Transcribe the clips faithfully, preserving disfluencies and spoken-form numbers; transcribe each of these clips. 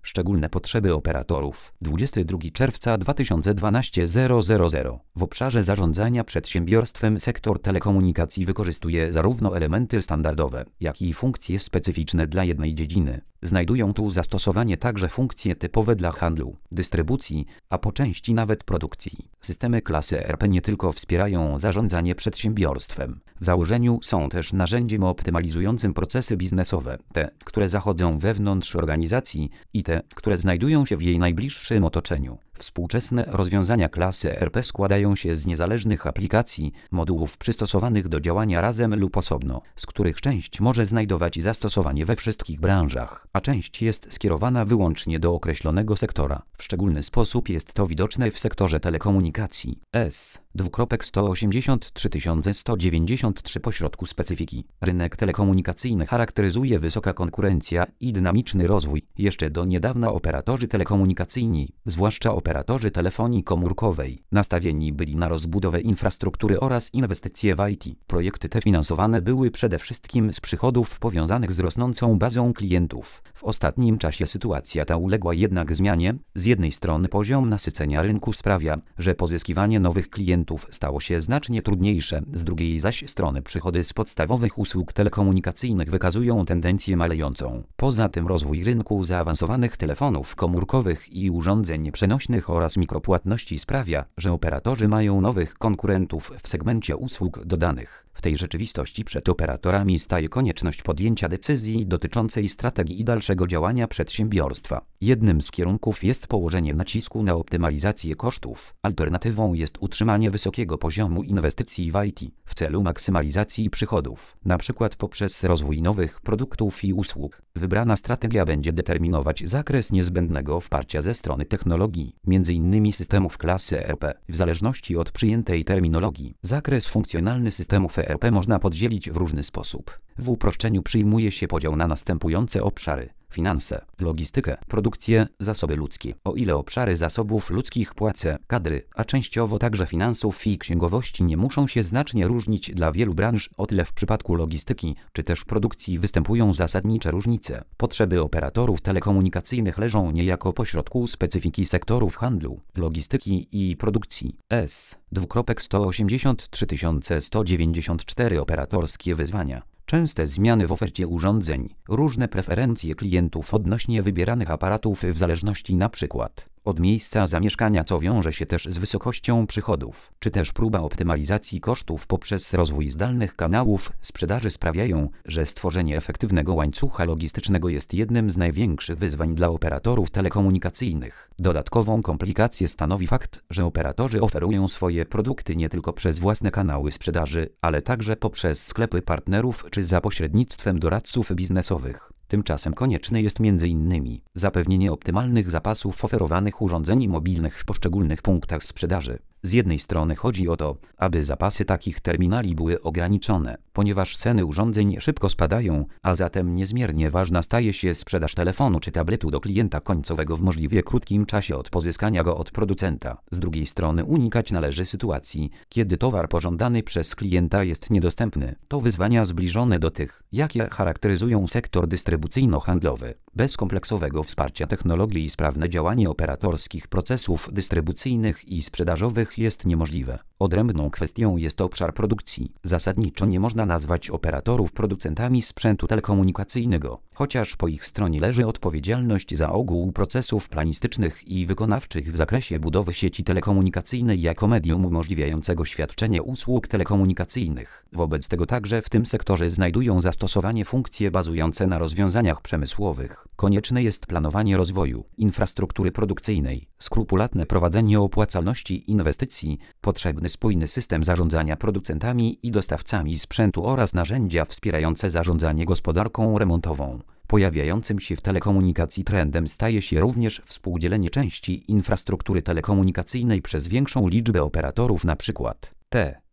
Szczególne potrzeby operatorów. dwudziestego drugiego czerwca dwa tysiące dwunastego zero zero zero. W obszarze zarządzania przedsiębiorstwem sektor telekomunikacji wykorzystuje zarówno elementy standardowe, jak i funkcje specyficzne dla jednej dziedziny. Znajdują tu zastosowanie także funkcje typowe dla handlu, dystrybucji, a po części nawet produkcji. Systemy klasy E R P nie tylko wspierają zarządzanie przedsiębiorstwem. W założeniu są też narzędziem optymalizującym procesy biznesowe, te, które zachodzą wewnątrz organizacji i te, które znajdują się w jej najbliższym otoczeniu. Współczesne rozwiązania klasy E R P składają się z niezależnych aplikacji, modułów przystosowanych do działania razem lub osobno, z których część może znajdować zastosowanie we wszystkich branżach, a część jest skierowana wyłącznie do określonego sektora. W szczególny sposób jest to widoczne w sektorze telekomunikacji. S. sto osiemdziesiąt trzy tysiące sto dziewięćdziesiąt trzy pośrodku specyfiki. Rynek telekomunikacyjny charakteryzuje wysoka konkurencja i dynamiczny rozwój. Jeszcze do niedawna operatorzy telekomunikacyjni, zwłaszcza operatorzy telefonii komórkowej, nastawieni byli na rozbudowę infrastruktury oraz inwestycje w I T. Projekty te finansowane były przede wszystkim z przychodów powiązanych z rosnącą bazą klientów. W ostatnim czasie sytuacja ta uległa jednak zmianie. Z jednej strony poziom nasycenia rynku sprawia, że pozyskiwanie nowych klientów stało się znacznie trudniejsze, z drugiej zaś strony przychody z podstawowych usług telekomunikacyjnych wykazują tendencję malejącą. Poza tym rozwój rynku zaawansowanych telefonów komórkowych i urządzeń przenośnych oraz mikropłatności sprawia, że operatorzy mają nowych konkurentów w segmencie usług dodanych. W tej rzeczywistości przed operatorami staje konieczność podjęcia decyzji dotyczącej strategii i dalszego działania przedsiębiorstwa. Jednym z kierunków jest położenie nacisku na optymalizację kosztów. Alternatywą jest utrzymanie wysokiego poziomu inwestycji w I T w celu maksymalizacji przychodów, na przykład poprzez rozwój nowych produktów i usług. Wybrana strategia będzie determinować zakres niezbędnego wsparcia ze strony technologii, między innymi systemów klasy E R P. W zależności od przyjętej terminologii, zakres funkcjonalny systemów E R P można podzielić w różny sposób. W uproszczeniu przyjmuje się podział na następujące obszary: finanse, logistykę, produkcję, zasoby ludzkie. O ile obszary zasobów ludzkich, płace, kadry, a częściowo także finansów i księgowości nie muszą się znacznie różnić dla wielu branż, o tyle w przypadku logistyki czy też produkcji występują zasadnicze różnice. Potrzeby operatorów telekomunikacyjnych leżą niejako pośrodku specyfiki sektorów handlu, logistyki i produkcji. S. sto osiemdziesiąt trzy tysiące sto dziewięćdziesiąt cztery Operatorskie wyzwania. Częste zmiany w ofercie urządzeń, różne preferencje klientów odnośnie wybieranych aparatów w zależności na przykład od miejsca zamieszkania, co wiąże się też z wysokością przychodów, czy też próba optymalizacji kosztów poprzez rozwój zdalnych kanałów sprzedaży sprawiają, że stworzenie efektywnego łańcucha logistycznego jest jednym z największych wyzwań dla operatorów telekomunikacyjnych. Dodatkową komplikację stanowi fakt, że operatorzy oferują swoje produkty nie tylko przez własne kanały sprzedaży, ale także poprzez sklepy partnerów czy za pośrednictwem doradców biznesowych. Tymczasem konieczne jest między innymi zapewnienie optymalnych zapasów oferowanych urządzeń mobilnych w poszczególnych punktach sprzedaży. Z jednej strony chodzi o to, aby zapasy takich terminali były ograniczone, ponieważ ceny urządzeń szybko spadają, a zatem niezmiernie ważna staje się sprzedaż telefonu czy tabletu do klienta końcowego w możliwie krótkim czasie od pozyskania go od producenta. Z drugiej strony unikać należy sytuacji, kiedy towar pożądany przez klienta jest niedostępny. To wyzwania zbliżone do tych, jakie charakteryzują sektor dystrybucyjno-handlowy. Bez kompleksowego wsparcia technologii i sprawne działanie operatorskich procesów dystrybucyjnych i sprzedażowych jest niemożliwe. Odrębną kwestią jest obszar produkcji. Zasadniczo nie można nazwać operatorów producentami sprzętu telekomunikacyjnego, chociaż po ich stronie leży odpowiedzialność za ogół procesów planistycznych i wykonawczych w zakresie budowy sieci telekomunikacyjnej jako medium umożliwiającego świadczenie usług telekomunikacyjnych. Wobec tego także w tym sektorze znajdują zastosowanie funkcje bazujące na rozwiązaniach przemysłowych. Konieczne jest planowanie rozwoju infrastruktury produkcyjnej, skrupulatne prowadzenie opłacalności inwestycji, potrzebny spójny system zarządzania producentami i dostawcami sprzętu oraz narzędzia wspierające zarządzanie gospodarką remontową. Pojawiającym się w telekomunikacji trendem staje się również współdzielenie części infrastruktury telekomunikacyjnej przez większą liczbę operatorów, np. T.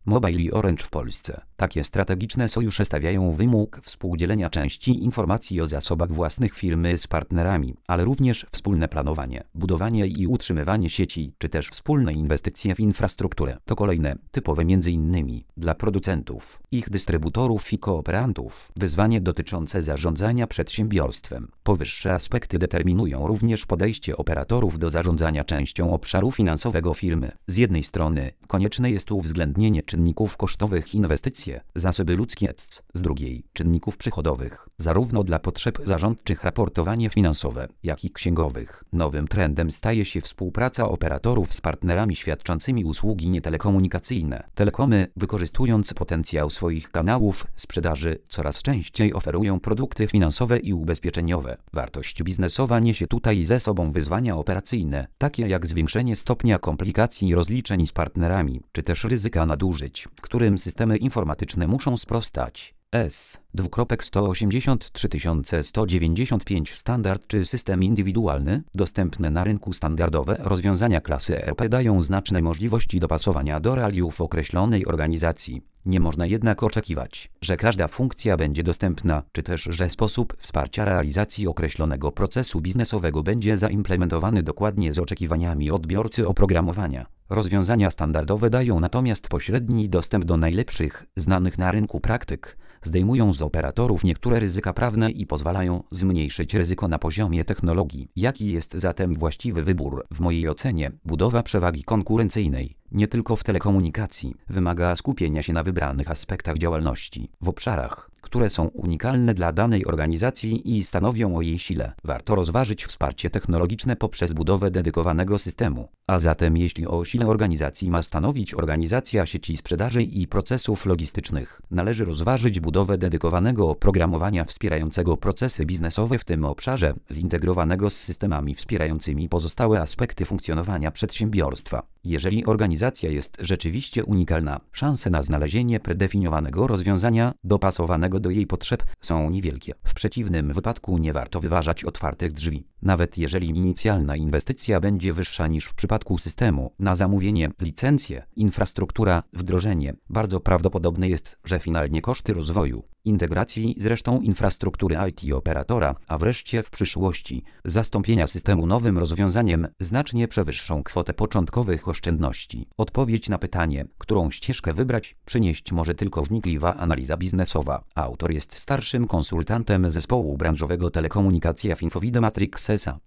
Mobile i Orange w Polsce. Takie strategiczne sojusze stawiają wymóg współdzielenia części informacji o zasobach własnych firmy z partnerami, ale również wspólne planowanie, budowanie i utrzymywanie sieci, czy też wspólne inwestycje w infrastrukturę. To kolejne, typowe między innymi dla producentów, ich dystrybutorów i kooperantów, wyzwanie dotyczące zarządzania przedsiębiorstwem. Powyższe aspekty determinują również podejście operatorów do zarządzania częścią obszaru finansowego firmy. Z jednej strony konieczne jest uwzględnienie czynników kosztowych inwestycje, zasoby ludzkie, z drugiej czynników przychodowych, zarówno dla potrzeb zarządczych raportowanie finansowe, jak i księgowych. Nowym trendem staje się współpraca operatorów z partnerami świadczącymi usługi nietelekomunikacyjne. Telekomy, wykorzystując potencjał swoich kanałów sprzedaży, coraz częściej oferują produkty finansowe i ubezpieczeniowe. Wartość biznesowa niesie tutaj ze sobą wyzwania operacyjne, takie jak zwiększenie stopnia komplikacji rozliczeń z partnerami, czy też ryzyka nadużyć, którym systemy informatyczne muszą sprostać. S. sto osiemdziesiąt trzy tysiące sto dziewięćdziesiąt pięć standard czy system indywidualny, dostępne na rynku standardowe rozwiązania klasy E R P dają znaczne możliwości dopasowania do realiów określonej organizacji. Nie można jednak oczekiwać, że każda funkcja będzie dostępna, czy też że sposób wsparcia realizacji określonego procesu biznesowego będzie zaimplementowany dokładnie z oczekiwaniami odbiorcy oprogramowania. Rozwiązania standardowe dają natomiast pośredni dostęp do najlepszych, znanych na rynku praktyk, zdejmują z operatorów niektóre ryzyka prawne i pozwalają zmniejszyć ryzyko na poziomie technologii. Jaki jest zatem właściwy wybór? W mojej ocenie, budowa przewagi konkurencyjnej, nie tylko w telekomunikacji, wymaga skupienia się na wybranych aspektach działalności, w obszarach, które są unikalne dla danej organizacji i stanowią o jej sile. Warto rozważyć wsparcie technologiczne poprzez budowę dedykowanego systemu. A zatem jeśli o sile organizacji ma stanowić organizacja sieci sprzedaży i procesów logistycznych, należy rozważyć budowę dedykowanego oprogramowania wspierającego procesy biznesowe w tym obszarze, zintegrowanego z systemami wspierającymi pozostałe aspekty funkcjonowania przedsiębiorstwa. Jeżeli organizacja jest rzeczywiście unikalna, szanse na znalezienie predefiniowanego rozwiązania, dopasowanego do jej potrzeb, są niewielkie. W przeciwnym wypadku nie warto wyważać otwartych drzwi. Nawet jeżeli inicjalna inwestycja będzie wyższa niż w przypadku systemu na zamówienie, licencje, infrastruktura, wdrożenie, bardzo prawdopodobne jest, że finalnie koszty rozwoju, integracji z resztą infrastruktury I T operatora, a wreszcie w przyszłości zastąpienia systemu nowym rozwiązaniem znacznie przewyższą kwotę początkowych oszczędności. Odpowiedź na pytanie, którą ścieżkę wybrać, przynieść może tylko wnikliwa analiza biznesowa. Autor jest starszym konsultantem zespołu branżowego Telekomunikacja Infovida Matrix S A